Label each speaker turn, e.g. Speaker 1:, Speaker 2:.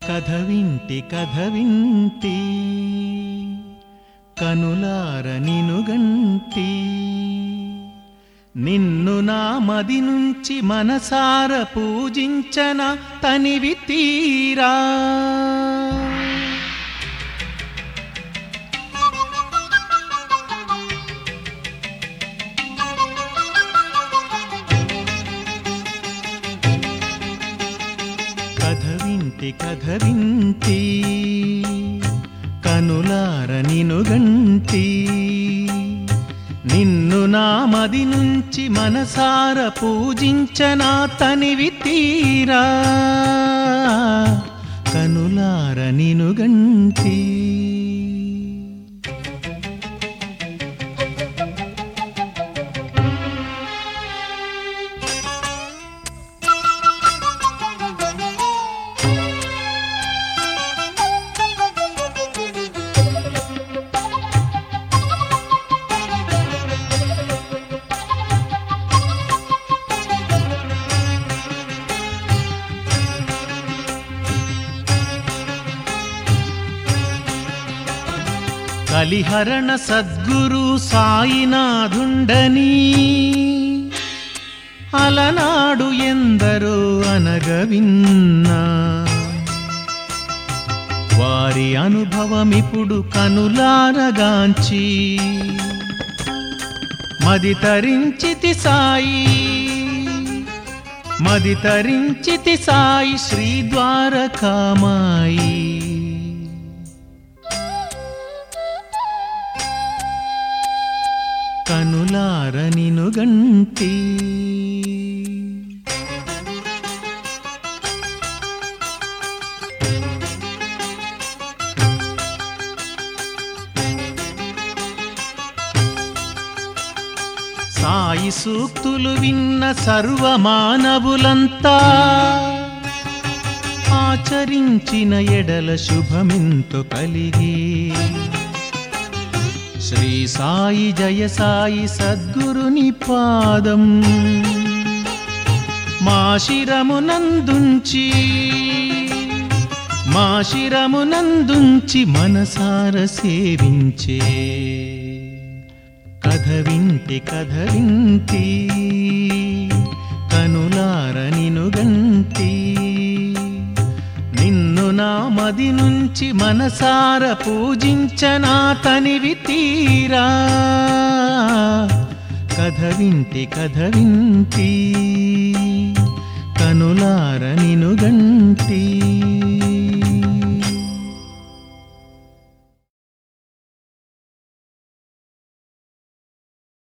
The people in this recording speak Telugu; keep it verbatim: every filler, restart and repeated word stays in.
Speaker 1: కథ వింటి కథ వింటి కనులార నినుగంటి నిన్ను నా మది నుంచి మనసార పూజించన తనివి తీరా కథ వింటి కథ వింటి కనులార నినుగంటి నిన్ను నా మది నుంచి మనసార పూజించన తనివి తీరా కనులార నినుగంటి కలిహరణ సద్గురు సాయినాథుండని అలనాడు ఎందరో అనగవిన్నా వారి అనుభవమిప్పుడు కనులారగాంచి మది తరించితి సాయి మది తరించితి సాయి శ్రీ ద్వారకామాయి కనులార నినుగంటి సాయి సూక్తులు విన్న సర్వమానవులంతా ఆచరించిన ఎడల శుభమెంతో కలిగి శ్రీ సాయి జయ సాయి సద్గురుని పాదం మా శిరమునందుంచి మా శిరమునందుంచి మనసార సేవించే కథ వింటి కథ వింటి కనులార నినుగంటి నిన్ను నా మది నుంచి మనసార పూజించన తనివి తీరా కథ వింటి కథ వింటి కనులార నినుగంటి